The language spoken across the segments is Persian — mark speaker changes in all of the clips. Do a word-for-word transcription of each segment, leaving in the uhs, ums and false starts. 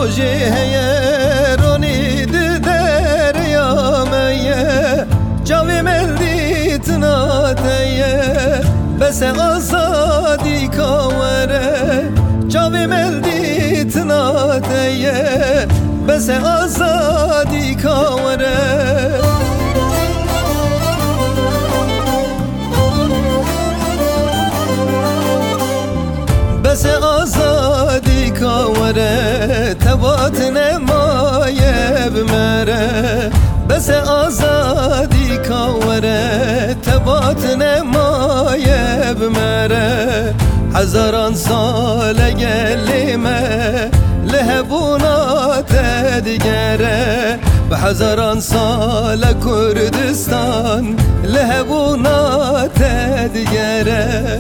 Speaker 1: روزی هیه رونی دریا میه جاوی ملدی تناتیه بس آزادی کاوره جاوی ملدی تناتیه بس آزادی کاوره بس آزادی کاوره تبات نمایه بمره بس آزادی کاوره تبات نمایه بمره هزاران سال گلیمه لهبونات دیگره به هزاران سال کردستان لهبونات دیگره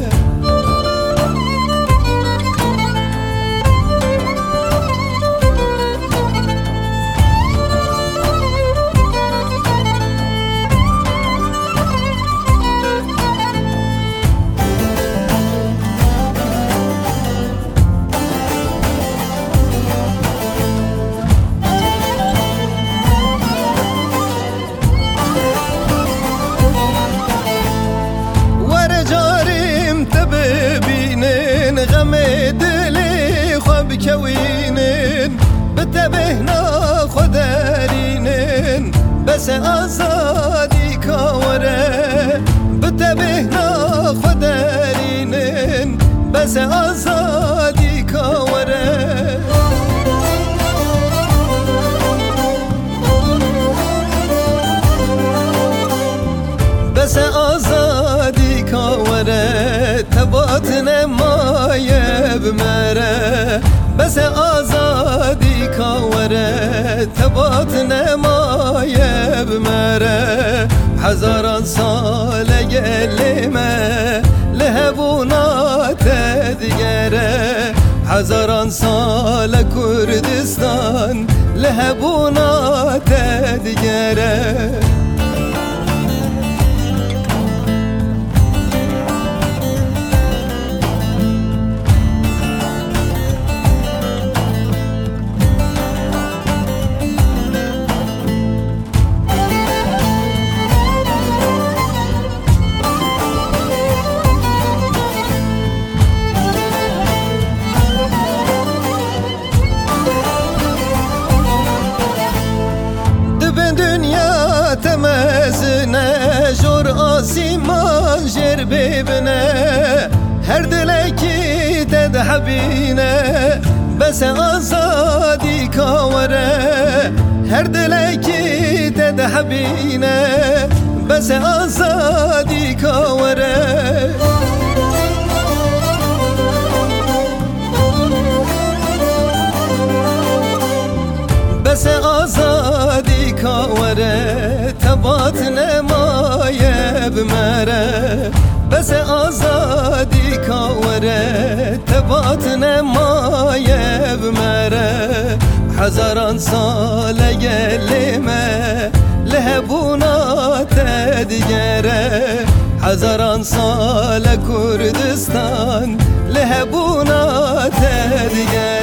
Speaker 1: بکوینن بتبهنا خدارینن بس آزادی کاوره بتبهنا خدارینن بس آزادی کاوره بس آزادی کاوره تبات نمایه بمره بس آزادی کاوره تبات نمایه بمره هزاران سال گلیمه لهبونات دیگره هزاران سال کردستان لهبونات دیگره تمزنه جور آسیمان جر ببنه هر دلکی تدحبینه بس آزادی کاوره هر دلکی تدحبینه بس آزادی کاوره بس آزادی کاوره تبات نمایه بمره بس آزادی کاوره تبات نمایه بمره هزاران سال گلیمه لهبونات دیگره هزاران سال کردستان لهبونات دیگره